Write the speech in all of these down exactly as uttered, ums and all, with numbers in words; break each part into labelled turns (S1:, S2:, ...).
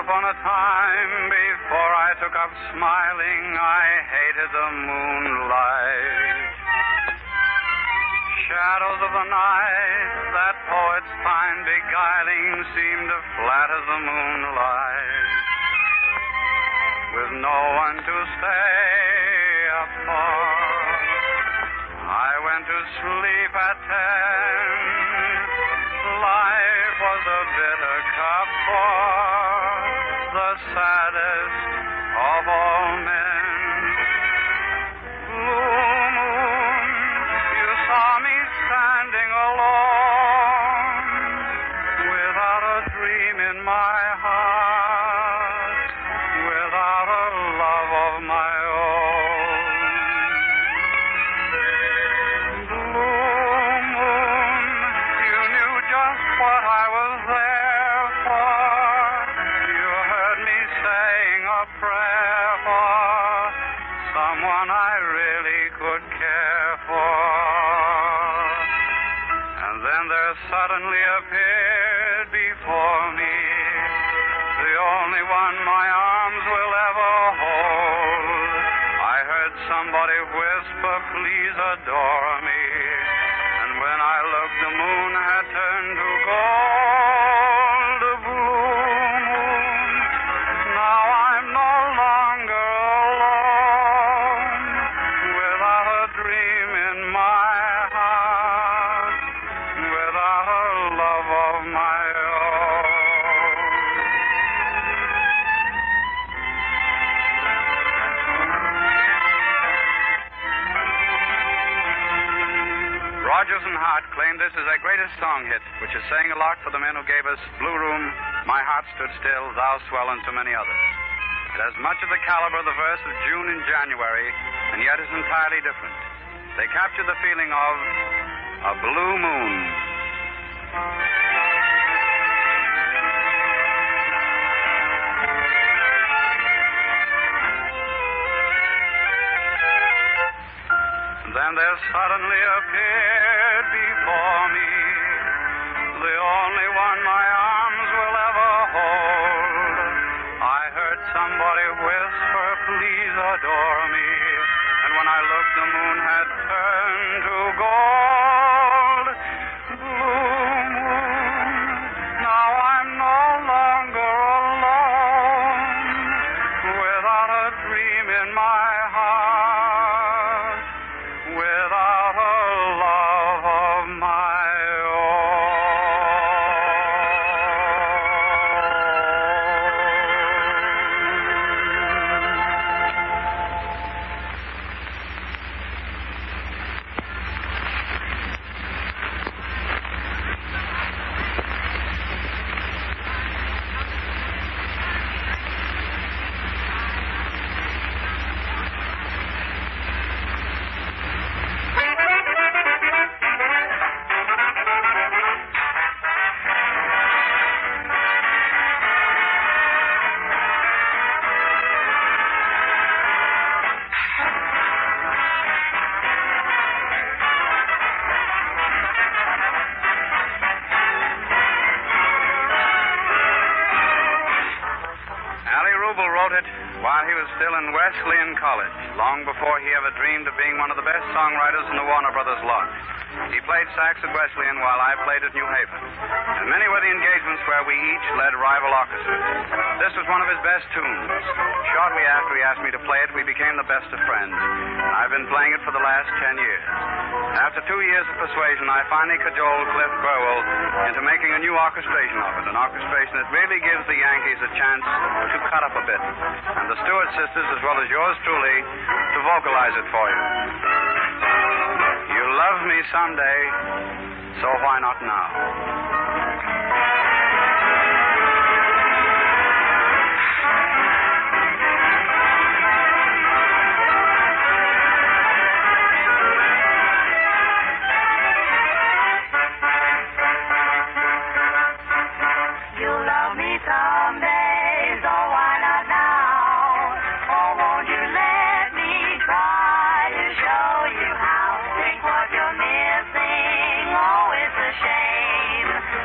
S1: upon a time, before I took up smiling, I hated the moonlight. Shadows of the night that poets find beguiling seem to flatter the moonlight. With no one to stay up for, I went to sleep at ten. Life was a bitter cup for the saddest of all men. Blue moon, you saw me standing alone, without a dream in my heart, without a love of my own. Blue moon, you knew just what I was there for. You heard me saying a prayer for someone I really could care for. And then there suddenly appeared before me the only one my arms will ever hold. I heard somebody whisper, please adore me. And when I looked, the moon had turned to gold. Blue moon, now I'm no longer alone, without a dream in my heart, without a love of my own. Rogers and Hart claim this is their greatest song hit, which is saying a lot for the men who gave us Blue Room, My Heart Stood Still, Thou Swell, and so many others. It has much of the caliber of the verse of June in January, and yet is entirely different. They capture the feeling of a blue moon. Then there suddenly appeared before me the only one my arms will ever hold. I heard somebody whisper, please adore me. And when I looked, the moon had turned to gold. Blue moon, now I'm no longer alone, without a dream in my heart, without a love of my while he was still in Wesleyan College, long before he ever dreamed of being one of the best songwriters in the Warner Brothers lot. He played sax at Wesleyan while I played at New Haven. And many were the engagements where we each led rival orchestras. This was one of his best tunes. Shortly after he asked me to play it, we became the best of friends. And I've been playing it for the last ten years. After two years of persuasion, I finally cajoled Cliff Burwell into making a new orchestration of it, an orchestration that really gives the Yankees a chance to cut up a bit, and the Stewart sisters, as well as yours truly, to vocalize it for you. You'll love me someday, so why not now?
S2: Shame.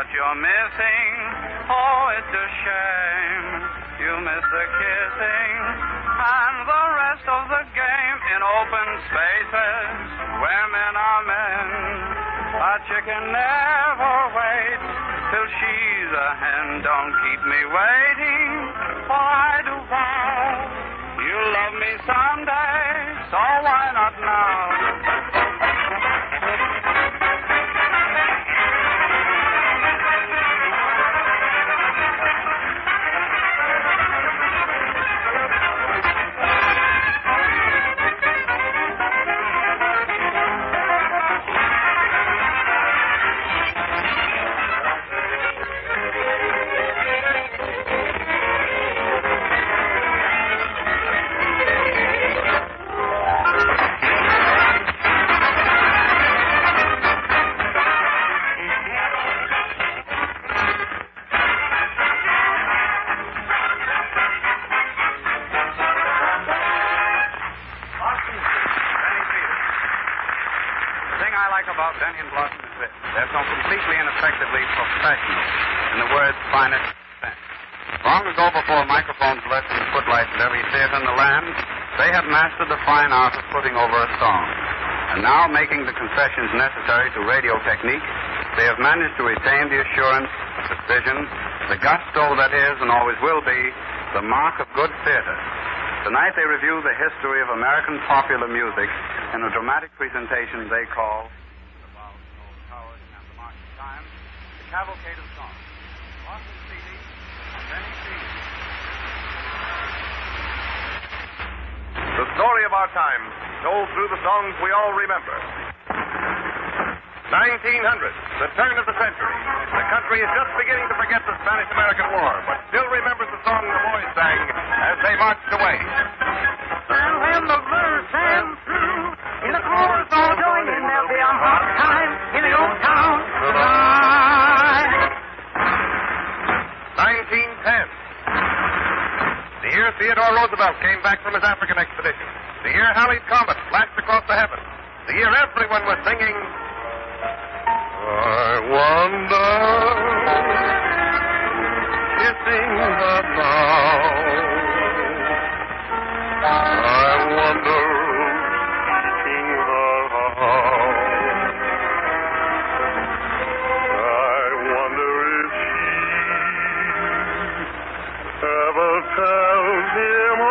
S1: you're missing. Oh, it's a shame. You miss the kissing and the rest of the game in open spaces where men are men. A chicken never waits till she's a hen. Don't keep me waiting, for I do vow you'll love me someday, so why not now? About Benny and Blossom is this. They're so completely and effectively professional in the word's finest sense. Long ago, before microphones lessened footlights at every theater in the land, they had mastered the fine art of putting over a song. And now, making the concessions necessary to radio technique, they have managed to retain the assurance, the precision, the gusto that is and always will be the mark of good theater. Tonight they review the history of American popular music in a dramatic presentation they call Cavalcade of Songs. Lawson Seeley and Benny Seeley.
S2: The story of our time, told through the songs we all remember. nineteen hundred, the turn of the century. The country is just beginning to forget the Spanish-American War, but still remembers the song the boys sang as they marched away.
S3: And when the blues stand through, in the chorus all join in, there'll be a hot time in the old town tonight.
S2: nineteen ten. The year Theodore Roosevelt came back from his African expedition. The year Halley's Comet flashed across the heavens. The year everyone was singing, I wonder, kissing her now. I wonder, kissing her how. I wonder if she ever tells him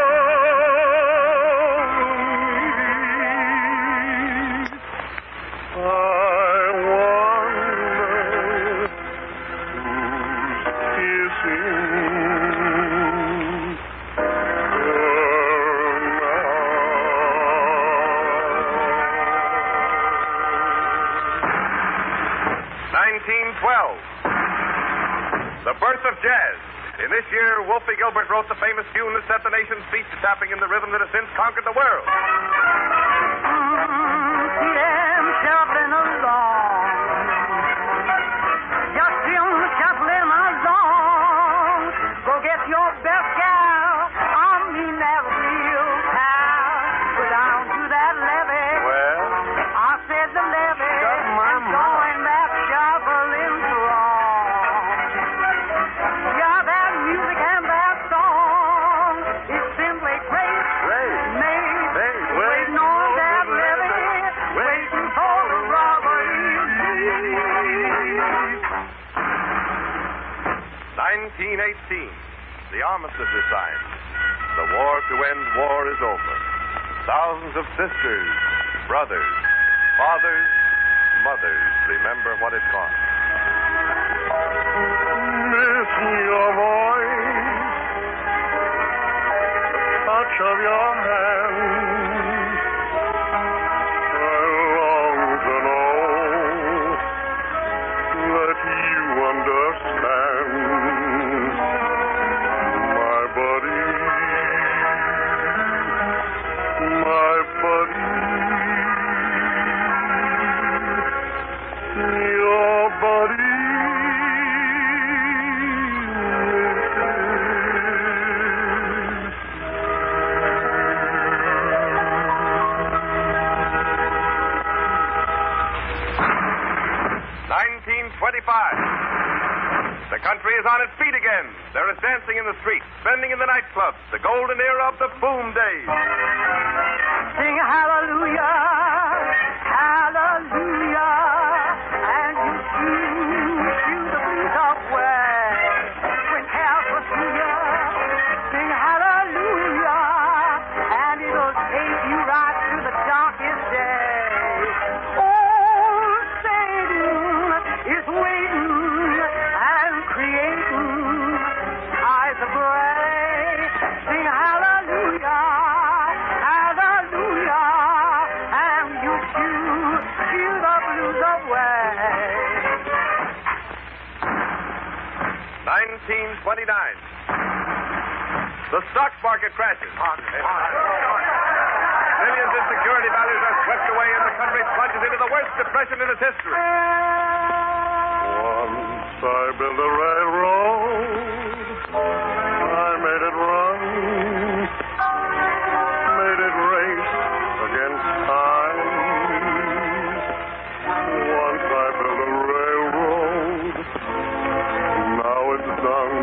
S2: nineteen twelve. The birth of jazz. In this year, Wolfie Gilbert wrote the famous tune that set the nation's feet to tapping in the rhythm that has since conquered the world.
S3: See them shuffling along. Just feel them shuffling along. Go get your best gal. I mean that real pal. Go down to that levee.
S2: Well?
S3: I said the levee.
S2: Shut my
S3: and join that shuffling throng. Yeah, that music and that song is simply great.
S2: Great.
S3: Made.
S2: Great.
S3: Waiting on that levee. Waiting for the robbery.
S2: nineteen eighteen. The armistice is signed. The war to end war is over. Thousands of sisters, brothers, fathers, mothers remember what it cost. Miss your voice, touch of your hand. I long to know that you understand, my buddy, my buddy, your buddy. The country is on its feet again. There is dancing in the streets, spending in the nightclubs, the golden era of the boom days.
S3: Sing hallelujah, hallelujah, and you shoot, shoot the blues away. When cares was here, sing hallelujah, and it'll take you right to the darkest day. Old Satan is waiting and creating skies of gray. Sing hallelujah, hallelujah, and you shoot, shoot the blues away.
S2: nineteen twenty-nine. The stock market crashes. Millions in security values are swept away, and the country plunges into the worst depression in its history.
S4: Once I built a railroad, I made it run, made it race against time. Once I built a railroad, now it's done.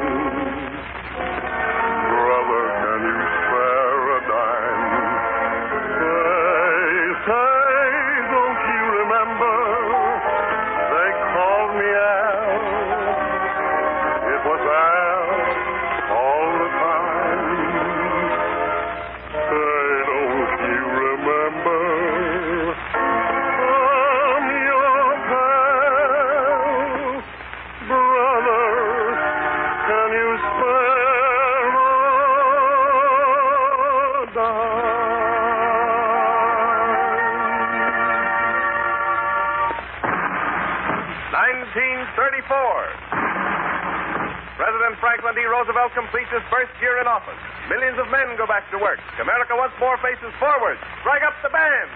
S4: Brother, can you spare a dime? Say, say, don't you remember? They called me Al. It was Al all the time. Say, don't you remember? I'm your pal. Brother, can you spare a dime?
S2: nineteen thirty-four. President Franklin D. Roosevelt completes his first year in office. Millions of men go back to work. America once more faces forward. Strike up the band.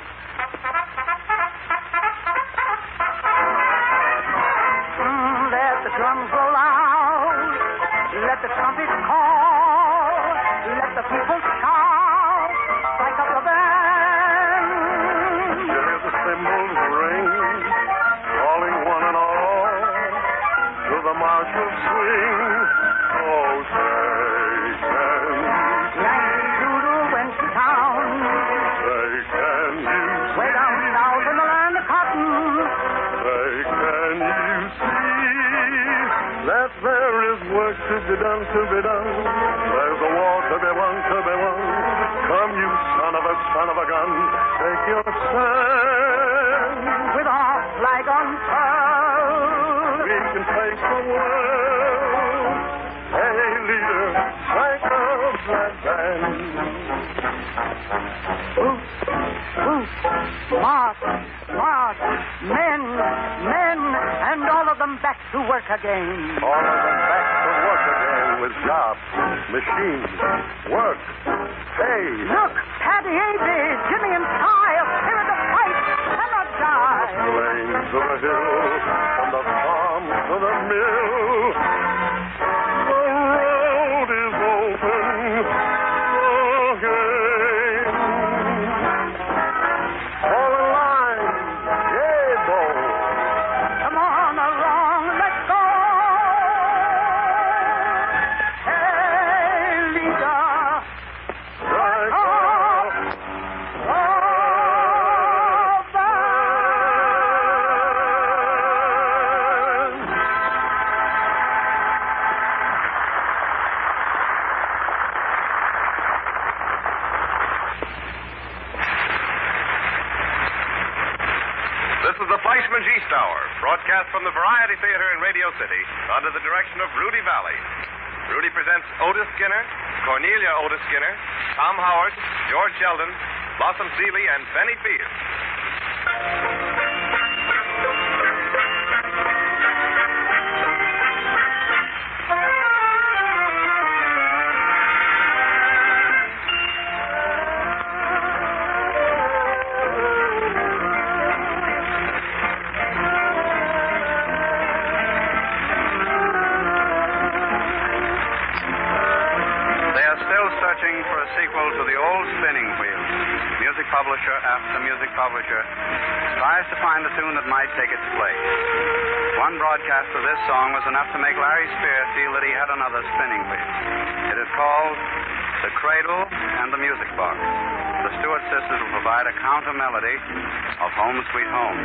S3: Mm, let the drums roll out. Let the trumpets call. Let the people shout. Strike up the band.
S4: Hear the cymbals ring, calling one and all to the martial swing. Oh, say, can
S3: Yankee Doodle went to town.
S4: say, can you
S3: Way down south in the land of cotton.
S4: say, can you see that there is work to be done, to be done? There's a war to be won, to be won. Come, you son of a son of a gun, take your stand.
S3: With our flag unfurled.
S4: We can face the world. Hey, leader, strike up that band.
S3: Boot, boot, march, march, men, men, and all of them back to work again.
S4: All of them back to work again with jobs, machines, work, pay.
S3: Look, Paddy Avey, Jimmy and Ty, a spirit of fight cannot die.
S4: Plains to the hill, from the farm to the mill. The road is open again. Fall in line, yay, Bo.
S3: Come on along, let's go. Hey, leader,
S4: Strike
S3: up
S4: up
S3: the band.
S2: This is the Fleischman's East Hour, broadcast from the Variety Theater in Radio City under the direction of Rudy Valley. Rudy presents Otis Skinner, Cornelia Otis Skinner, Tom Howard, George Sheldon, Blossom Seeley, and Benny Fields.
S1: They are still searching for a sequel to The Old Spinning Wheel. Music music publisher after music publisher tries to find the tune that might take its place. One broadcast of this song was enough to make Larry Spear feel that he had another spinning wheel. It is called The Cradle and the Music Box. The Stewart sisters will provide a counter melody of Home Sweet Home.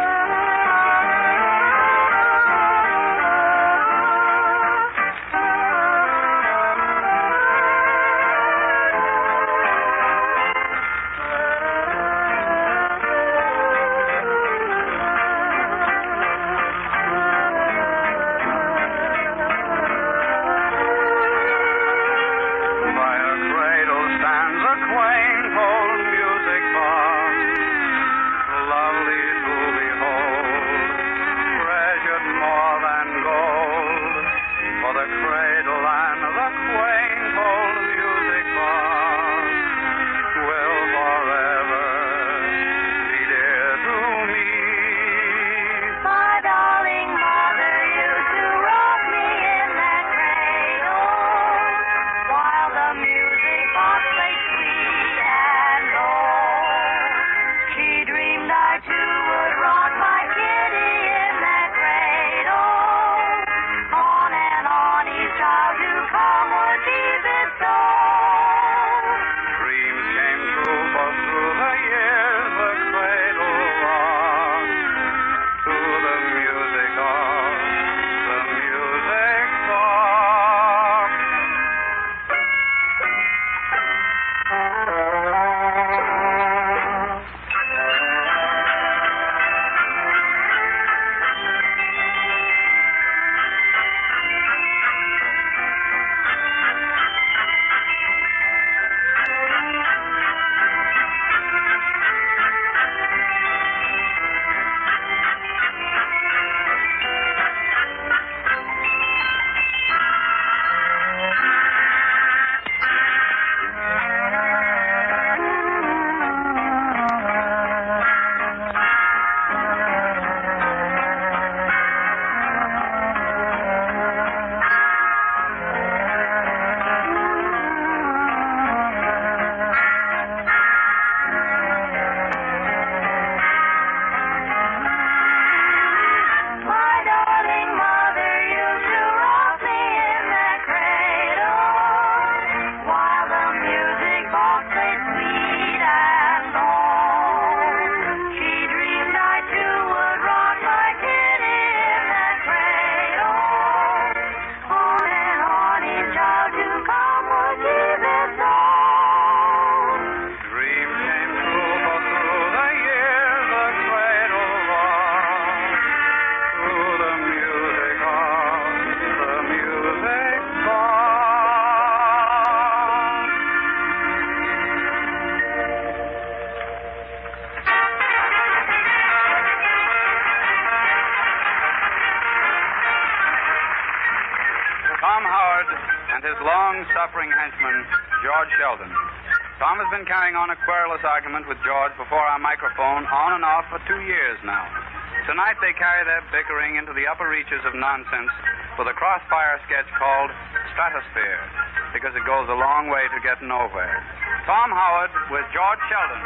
S1: Long-suffering henchman, George Sheldon. Tom has been carrying on a querulous argument with George before our microphone on and off for two years now. Tonight they carry their bickering into the upper reaches of nonsense with a crossfire sketch called Stratosphere, because it goes a long way to getting nowhere. Tom Howard with George Sheldon.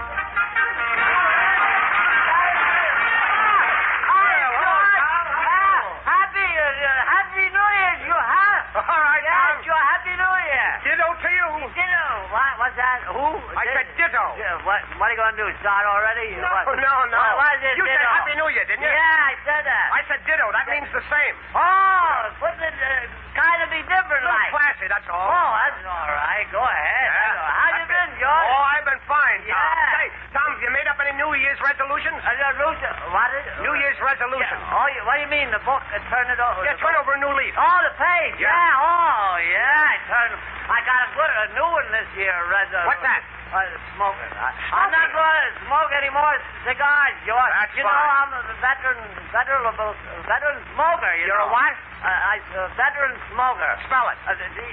S3: Happy, uh, Happy New Year, you have.
S5: All right,
S3: Yes,
S5: Tom.
S3: your Happy New Year.
S5: Ditto to you.
S3: Ditto. What, what's that? Who?
S5: I said ditto.
S3: Yeah, what, what are you going to do, start already?
S5: No,
S3: what?
S5: no, no.
S3: What, what is it,
S5: You
S3: ditto?
S5: said Happy New Year, didn't you?
S3: Yeah, I said that.
S5: I said ditto. That means the same.
S3: Oh, wouldn't it uh, kind of be different,
S5: A little
S3: like?
S5: classy, that's all.
S3: Oh, that's all right. Go ahead.
S5: Yeah.
S3: That's all- How you
S5: I've
S3: been, George?
S5: Oh, I've been fine, Tom.
S3: Yeah.
S5: Say, Tom, have you made up any New Year's resolutions?
S3: Uh, the root- what is
S5: New Year's resolutions.
S3: Yeah. Oh, you, what do you mean, the book? Uh, turn it over.
S5: Yeah,
S3: the
S5: turn
S3: book?
S5: over a new leaf.
S3: Oh, the page.
S5: Yeah.
S3: Yeah. Oh, yeah. I turn. I got a good, a new one this year. Res-
S5: What's that?
S3: Uh, smoking. I, I'm not going to smoke any more cigars, George.
S5: That's
S3: you
S5: fine.
S3: know, I'm a veteran, veteran, veteran smoker. You
S5: You're
S3: know.
S5: a what?
S3: Uh, I, a veteran smoker.
S5: Spell it.
S3: Uh, the, the,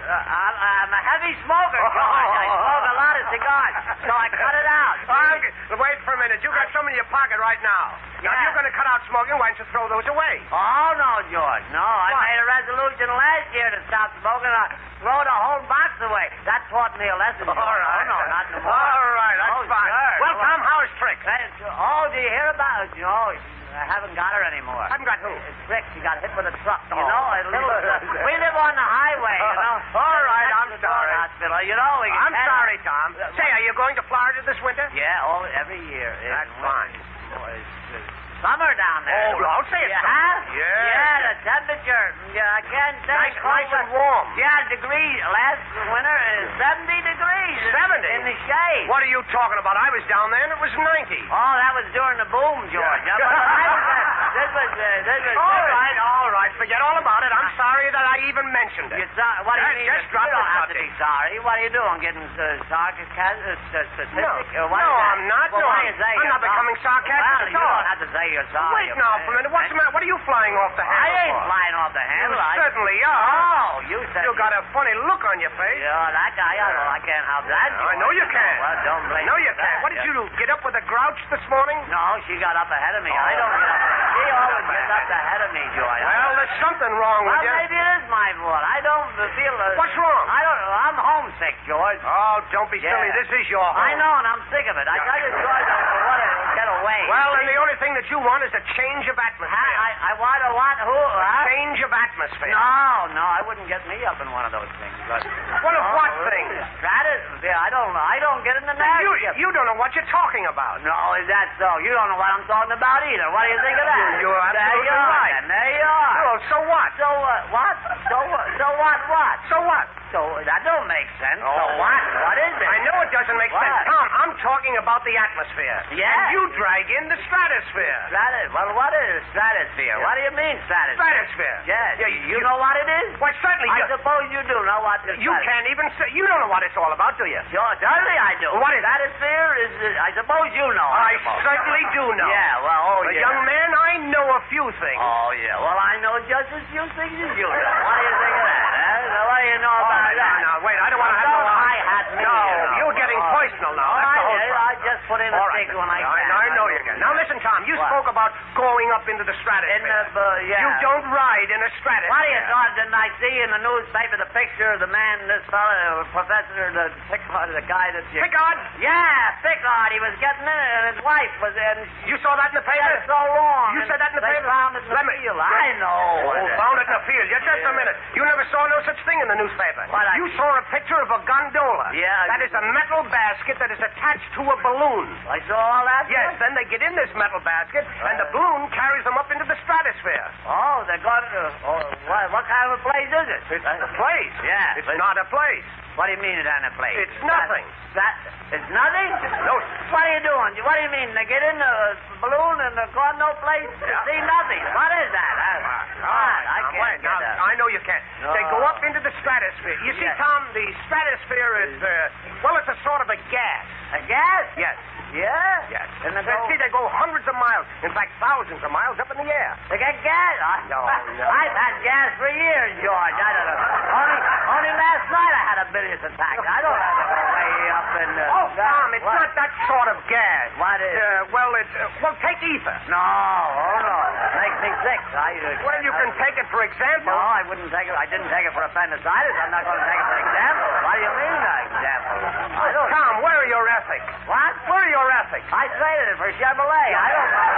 S6: Uh, I'm, I'm a heavy smoker, George. I smoke a lot of cigars, so I cut it out.
S5: Uh, wait for a minute. You got some in your pocket right now. Now, if
S6: Yeah.
S5: you're going to cut out smoking, why don't you throw those away?
S6: Oh, no, George. No, I
S5: What?
S6: made a resolution last year to stop smoking. I throw the whole box away. That taught me a lesson, George.
S5: All right.
S6: Oh, no, not no more.
S5: All right, that's
S6: Oh,
S5: fine.
S6: sure.
S5: Well,
S6: No,
S5: Tom, how's Trick?
S6: Thanks. Oh, do you hear about it? No, I haven't got her anymore.
S5: Haven't got who?
S6: It's Rick. She got hit with a truck. You
S5: Oh.
S6: know, a little. Uh, we live on the highway. You know.
S5: All right,
S6: Next
S5: I'm
S6: to the dog
S5: sorry.
S6: Hospital. You know, we can
S5: I'm
S6: tell-
S5: sorry, Tom. Say, are you going to Florida this winter?
S6: Yeah, oh, every year.
S5: That's
S6: It's-
S5: fine.
S6: Oh, it's, it's summer down there.
S5: Oh, don't say it's
S6: You
S5: summer.
S6: have?
S5: Yeah.
S6: Yeah, the temperature. Yeah, I can't say.
S5: Nice,
S6: cold,
S5: nice and
S6: but-
S5: warm.
S6: Yeah, degrees. Last winter, uh, seventy degrees.
S5: seventy?
S6: In the shade.
S5: What are you talking about? I was down there and it was ninety.
S6: Oh, that was during the boom, George.
S5: Yeah.
S6: Uh, but I was, uh, this was, uh, this was.
S5: All
S6: this
S5: right, all right. Forget all about it. I'm sorry that I even mentioned
S6: You
S5: it.
S6: so, what do you
S5: Just-
S6: mean?
S5: just
S6: you
S5: drop
S6: don't
S5: the
S6: have to
S5: subject.
S6: be sorry. What are you doing? Getting uh, sarcastic? Uh, statistic?
S5: No.
S6: Uh, what
S5: No,
S6: is that?
S5: I'm not.
S6: Well,
S5: No,
S6: why
S5: I'm-
S6: you say
S5: I'm
S6: you're
S5: not becoming
S6: sorry?
S5: sarcastic
S6: Well,
S5: at
S6: you
S5: all.
S6: don't have to say you're sorry.
S5: Wait now for a minute. What's the matter? What are you flying off the handle
S6: I ain't
S5: for?
S6: flying off the handle.
S5: You
S6: I
S5: certainly are.
S6: Oh, you said
S5: You got a funny look on your face.
S6: Yeah, that guy. I know. I can't help that.
S5: I know you
S6: George.
S5: can.
S6: Well, don't blame
S5: No,
S6: me
S5: you
S6: for
S5: can't.
S6: that.
S5: What did you do? Get up with a grouch this morning?
S6: No, she got up ahead of me. I
S5: Oh.
S6: don't get up. She always gets up ahead of me, George.
S5: Well, there's something wrong
S6: Well,
S5: with you.
S6: maybe it is my fault. I don't feel. Uh,
S5: What's wrong?
S6: I don't know. I'm homesick, George.
S5: Oh, don't be
S6: Yeah.
S5: silly. This is your home.
S6: I know, and I'm sick of it. I tell you, George, I want to get away.
S5: Well, and the only thing that you want is a change of atmosphere.
S6: I, I, I want to what? Who? Huh?
S5: Change of atmosphere.
S6: No, no, I wouldn't get me up in one of those things. But,
S5: One of
S6: Oh,
S5: what things?
S6: Stratosphere. I don't know. I don't get in the nasty.
S5: You, you don't know what you're talking about.
S6: No, is that so? You don't know what I'm talking about either. What do you think of that?
S5: You- you're
S6: there
S5: absolutely
S6: you are,
S5: right.
S6: then. There you are.
S5: Oh, so what?
S6: So what? What? So what? So what? What?
S5: So what?
S6: So that don't make sense. So
S5: Oh.
S6: what? What is it?
S5: I know it doesn't make
S6: What?
S5: sense. Tom, I'm talking about the atmosphere.
S6: Yeah.
S5: And you drag in the stratosphere.
S6: Stratus. Well, what is stratosphere? What do you mean stratosphere?
S5: Stratosphere.
S6: Yes.
S5: Yeah,
S6: you, you know what it is?
S5: Why, certainly
S6: I
S5: you...
S6: suppose you do know what the
S5: You can't even say... You don't know what it's all about, do you?
S6: Sure, certainly I do.
S5: What is it?
S6: Stratosphere is? Uh, I suppose you know.
S5: I
S6: suppose.
S5: certainly do know.
S6: Yeah. Well, oh
S5: But,
S6: yeah.
S5: young man, I know a few things.
S6: Oh yeah. Well, I know just as few things as you do. What do you think of that? Huh? Now, what do you know
S5: Oh,
S6: about
S5: no,
S6: that?
S5: no, wait, I don't want to have
S6: Don't
S5: no...
S6: high hat me.
S5: No,
S6: you know.
S5: you're getting
S6: Oh.
S5: personal now.
S6: Oh,
S5: That's the
S6: I,
S5: whole
S6: did.
S5: problem.
S6: I just put in a
S5: All right.
S6: stick when I
S5: I,
S6: can.
S5: I know you can. Now, listen, Tom, you
S6: What?
S5: spoke about going up into the stratosphere.
S6: In the, uh, yeah.
S5: You don't ride in a stratosphere.
S6: What do you thought? Didn't I see in the newspaper the picture of the man, this fellow, Professor, the Pickard, the guy that you...
S5: Pickard?
S6: Yeah, Pickard. He was getting in, and his wife was in.
S5: You saw that in the paper?
S6: Yeah, so long.
S5: You
S6: and
S5: said that in the
S6: they
S5: paper?
S6: found it in the
S5: Let me-
S6: field. I know.
S5: Oh, found it in the field. Yeah, just a minute. You never saw no such thing in the newspaper.
S6: What, I-
S5: You saw a picture of a gondola.
S6: Yeah, I-
S5: That is a metal basket that is attached to a balloon.
S6: I saw all that?
S5: Yes, then they get in this metal basket, and the balloon carries them up into the stratosphere.
S6: Oh, they're going to... Oh, what, what kind of a place is it?
S5: It's a place.
S6: Yeah.
S5: It's not a place.
S6: What do you mean it ain't a place?
S5: It's nothing.
S6: That, that it's nothing?
S5: No.
S6: What are you doing? What do you mean? They get in the balloon and they're going no place to
S5: Yeah.
S6: see nothing. What is that? I,
S5: All
S6: God,
S5: right,
S6: I
S5: now,
S6: can't
S5: wait,
S6: get
S5: now,
S6: that.
S5: I know you can't.
S6: No.
S5: They go up into the stratosphere. You see,
S6: Yes.
S5: Tom, the stratosphere is, uh, well, it's a sort of a gas.
S6: A gas?
S5: Yes.
S6: Yeah?
S5: Yes.
S6: And they
S5: They-
S6: go...
S5: See, they go hundreds of miles, in fact, thousands of miles up in the air.
S6: They get gas? I,
S5: No, no.
S6: I've had gas for years, George. I don't know. Only, only last night I had a bilious attack. I don't have to go way up in... Uh,
S5: Oh, Tom, it's
S6: what?
S5: not that sort of gas.
S6: What is?
S5: Uh, well, it's, uh, well, take ether.
S6: No, oh no. It makes me sick. I, uh,
S5: Well, you can take it, for example.
S6: No, I wouldn't take it. I didn't take it for appendicitis. I'm not going to take it for example. What do you mean, uh, example? I don't.
S5: Tom, where are your ethics?
S6: What?
S5: Where are your ethics?
S6: I traded it for Chevrolet. I don't know.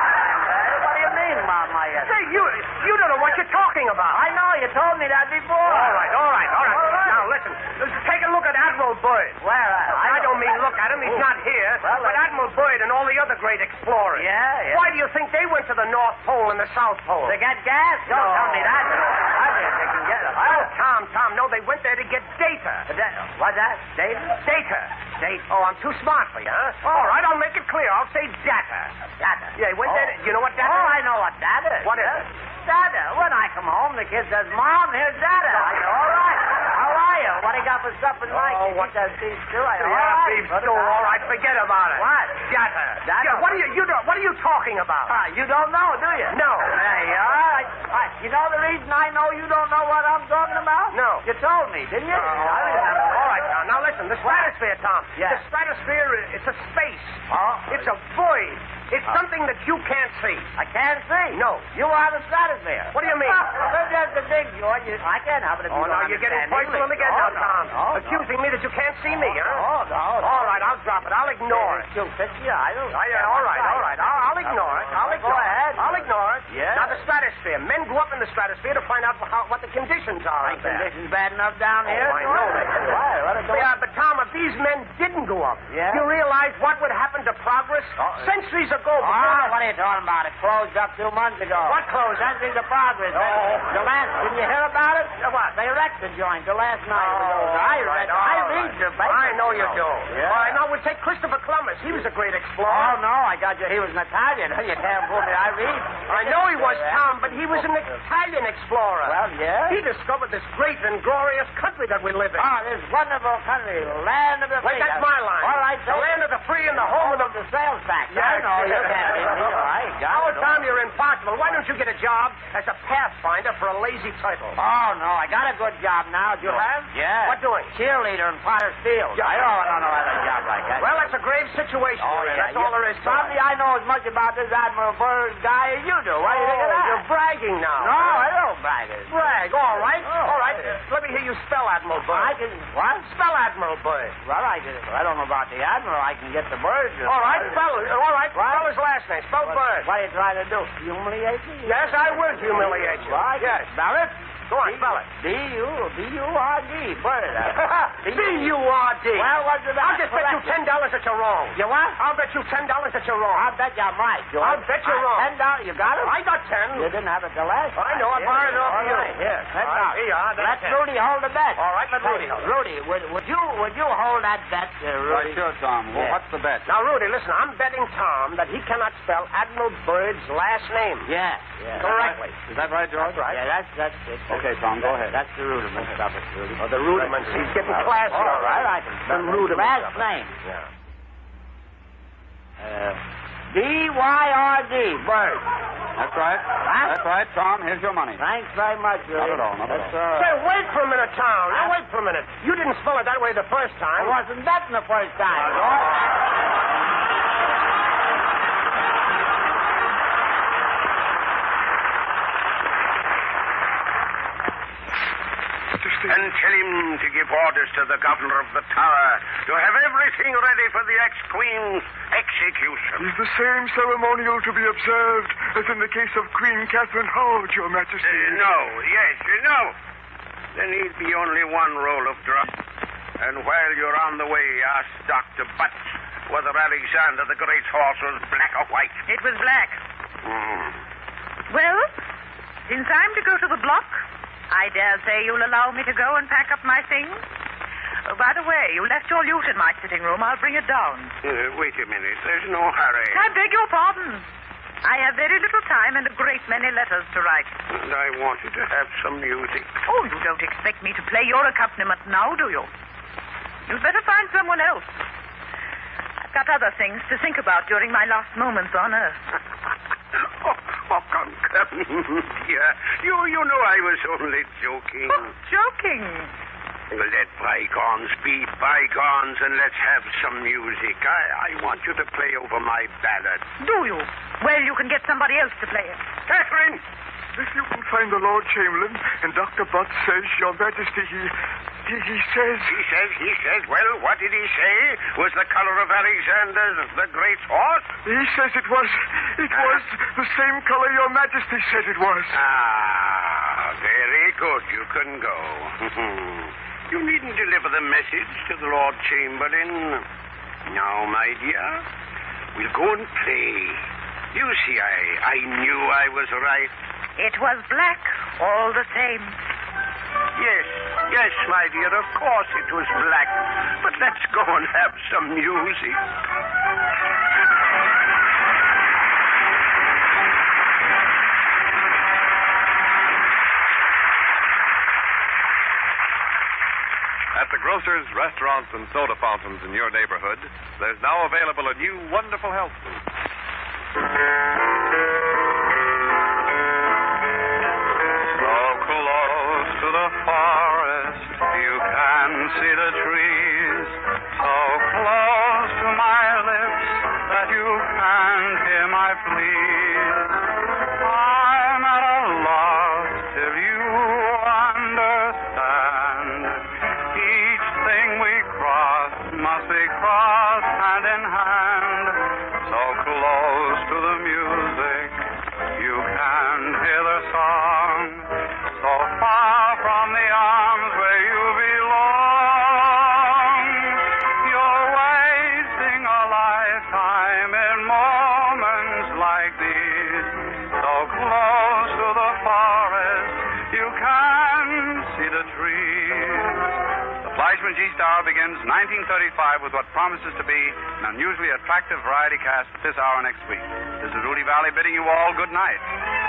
S6: What do you mean, Mom? My uh,
S5: Say, you, you don't know what you're talking about.
S6: I know. You told me that before.
S5: All right, all right, all right.
S6: All right.
S5: Now, listen. Take a look at Admiral Byrd.
S6: Where? Uh,
S5: I don't mean look at him. He's not here.
S6: Well,
S5: but
S6: uh,
S5: Admiral Byrd and all the other great explorers.
S6: Yeah, yeah.
S5: Why do you think they went to the North Pole and the South Pole?
S6: To get gas? Don't
S5: No.
S6: tell me that. I think they can get it.
S5: Oh, Tom, Tom, no, they went there to get data.
S6: What's that? David?
S5: Data.
S6: Data.
S5: Oh, I'm too smart for you, huh? All right, I'll make it clear. I'll say data.
S6: Data.
S5: Yeah, he went
S6: oh.
S5: there to, you know what data
S6: Oh,
S5: is?
S6: I know what that is.
S5: What is
S6: Yeah.
S5: it?
S6: Data. When I come home, the kid says, Mom, here's Data. I go, all right. How are you? What do you got for supper tonight?
S5: Oh,
S6: You
S5: what-
S6: eat that beef stew? I go, all
S5: Yeah,
S6: right.
S5: beef
S6: What
S5: stew.
S6: about-
S5: All right, forget about it.
S6: What?
S5: Data.
S6: I
S5: Yeah,
S6: don't
S5: what are you, you don't, what are you talking about?
S6: Ah, you don't know, do you?
S5: No.
S6: Hey, all right. All right. You know the reason I know you don't know what I'm talking about?
S5: No.
S6: You told me, didn't you?
S5: Oh,
S6: I remember.
S5: all right, Tom. Now listen, the stratosphere, Tom.
S6: Yeah.
S5: The stratosphere, it's a space.
S6: Oh.
S5: It's a void. It's something that you can't see.
S6: I can't see.
S5: No.
S6: You are the stratosphere.
S5: What do you mean?
S6: We're just a big, George. You- I can't help it if
S5: Oh,
S6: you
S5: now
S6: don't
S5: you're getting
S6: understand
S5: personal
S6: English.
S5: again
S6: Oh,
S5: now,
S6: no,
S5: Tom.
S6: no, no.
S5: Accusing me that you can't see me, huh?
S6: Oh, no, no.
S5: All right, I'll drop it. I'll ignore it.
S6: You fix your eye.
S5: Oh, yeah, all right, all right. I'll, I'll ignore it. I'll
S6: Go
S5: ignore
S6: ahead.
S5: it. I'll ignore it.
S6: Yeah.
S5: Now, the stratosphere. Men go up in the stratosphere to find out how, what the conditions are
S6: Ain't
S5: out there.
S6: conditions bad enough down
S5: Oh,
S6: here?
S5: I know they do.
S6: Why? What are those-
S5: Yeah, but Tom, if these men didn't go up,
S6: Yeah?
S5: you realize what would happen to progress?
S6: Oh,
S5: Centuries ago,
S6: Oh,
S5: before...
S6: what are you talking about? It closed up two months ago.
S5: What closed?
S6: Centuries of progress.
S5: Oh.
S6: The last, did you hear about it?
S5: Uh, what?
S6: They wrecked the joint the last night.
S5: Oh,
S6: I
S5: all right,
S6: read,
S5: all
S6: I
S5: right.
S6: read the paper.
S5: I know you do.
S6: Yeah.
S5: All right, now we'll take Christopher Columbus. He was a great explorer.
S6: Oh, no, I got you. He was an Italian. You can't fool me. I read.
S5: I know he was, Tom, but he was an Italian explorer.
S6: Well, yeah.
S5: He discovered this great and glorious country that we live in.
S6: Oh, this wonderful country, land of the free.
S5: Wait, that's my line.
S6: All right,
S5: The
S6: so
S5: land of the free and the home of the...
S6: the sales tax.
S5: Yeah,
S6: I know. You can't beat me. All right, got
S5: Now,
S6: it.
S5: Tom, you're impossible. Why don't you get a job as a pathfinder for a lazy turtle?
S6: Oh, no, I got a good job now.
S5: You have?
S6: Yeah.
S5: What doing?
S6: Cheerleader in Potter's Field.
S5: Yeah.
S6: I don't know no other job like that.
S5: Well, that's a grave situation.
S6: Oh,
S5: you're in.
S6: yeah.
S5: That's all there is to
S6: Probably
S5: it.
S6: I know as much about this Admiral Byrd guy as you do. What do you think of
S5: Oh,
S6: that?
S5: you're bragging now.
S6: No, I don't brag it.
S5: Brag. All right.
S6: Oh.
S5: All right. Let me hear you spell Admiral Byrd.
S6: I can, what?
S5: Spell Admiral Byrd.
S6: Well, I, can, I don't know about the Admiral. I can get the bird.
S5: All right. Spell it. All right.
S6: What?
S5: Spell his last name. Spell
S6: What,
S5: Byrd.
S6: what are you trying to do? Humiliate me?
S5: Yes, I will humiliate you.
S6: Right.
S5: Yes.
S6: Spell it.
S5: Go on, spell it.
S6: B U B U R D. Bird.
S5: B U R D.
S6: Well, what's the
S5: I'll just bet you ten dollars that you're wrong.
S6: You what?
S5: I'll bet you ten dollars that you're wrong.
S6: I'll bet you I'm right, George.
S5: I'll bet you're
S6: Uh,
S5: wrong.
S6: Ten dollars. You got it?
S5: I got ten.
S6: You didn't have it the last
S5: I
S6: time.
S5: know. I
S6: Here,
S5: borrowed it off
S6: all
S5: you.
S6: right, Here, ten
S5: All right,
S6: dollars.
S5: here you are. That's
S6: Let
S5: ten.
S6: Rudy hold the bet.
S5: All right, let Rudy
S6: Hey,
S5: hold it.
S6: Rudy, would, would you would you hold that bet, uh,
S7: Why,
S6: Rudy?
S7: sure, Tom. Well,
S6: Yeah.
S7: what's the bet?
S5: Now, Rudy, listen. I'm betting Tom that he cannot spell Admiral Byrd's last name.
S6: Yeah, yeah.
S5: Correctly.
S7: Is that right, George?
S5: That's right.
S6: Yeah, that's that's it.
S7: Okay, Tom, go ahead.
S6: That's the rudiment stuff, it, Rudy.
S5: Oh, the rudiments. He's getting classy.
S6: All right, I can spell
S5: The
S6: it.
S5: rudiments.
S6: Last name.
S5: Yeah.
S6: Uh, B Y R D, Bird.
S7: That's right.
S6: Huh?
S7: That's right, Tom. Here's your money.
S6: Thanks very much, Rudy.
S7: Not at all, not at
S6: That's,
S7: all.
S6: uh,
S5: Say, wait for a minute, Tom. Now, wait for a minute. You didn't spell it that way the first
S6: I
S5: time.
S6: wasn't betting the first time, George.
S8: And tell him to give orders to the governor of the tower to have everything ready for the ex-queen's execution.
S4: Is the same ceremonial to be observed as in the case of Queen Catherine Howard, Your Majesty?
S8: Uh, no, yes, uh, no. There need be only one roll of drum. And while you're on the way, ask Doctor Butts whether Alexander the Great's horse was black or white.
S9: It was black.
S8: Hmm.
S9: Well, since I'm to go to the block, I dare say you'll allow me to go and pack up my things. Oh, by the way, you left your lute in my sitting room. I'll bring it down.
S8: Uh, wait a minute. There's no hurry.
S9: I beg your pardon. I have very little time and a great many letters to write.
S8: And I wanted to have some music.
S9: Oh, you don't expect me to play your accompaniment now, do you? You'd better find someone else. I've got other things to think about during my last moments on Earth.
S8: Oh, oh, come, come, dear. You, you know I was only joking.
S9: Oh, joking.
S8: Let bygones be bygones and let's have some music. I, I want you to play over my ballad.
S9: Do you? Well, you can get somebody else to play it.
S8: Catherine!
S4: If you can find the Lord Chamberlain, and Doctor Butts says, Your Majesty, he, he, he says...
S8: He says, he says, well, what did he say? Was the color of Alexander the Great's horse?
S4: He says it was, it was the same color Your Majesty said it was.
S8: Ah, very good. You can go. You needn't deliver the message to the Lord Chamberlain. Now, my dear, we'll go and play. You see, I, I knew I was right.
S9: It was black all the same.
S8: Yes, yes, my dear, of course it was black. But let's go and have some music.
S2: At the grocers, restaurants, and soda fountains in your neighborhood, there's now available a new wonderful health food.
S1: So close to the forest, you can see the trees. So close to my lips that you can't hear my pleas. I'm at a loss till you understand. Each thing we cross must be crossed hand in hand. So close to the music, you can hear the song. So far from the arms where you belong. You're wasting a lifetime in moments like these. So close to the forest, you can see the trees. The Fleischman G-Star begins nineteen thirty-five with what promises to be an unusually attractive variety cast at this hour next week. This is Rudy Valley bidding you all good night.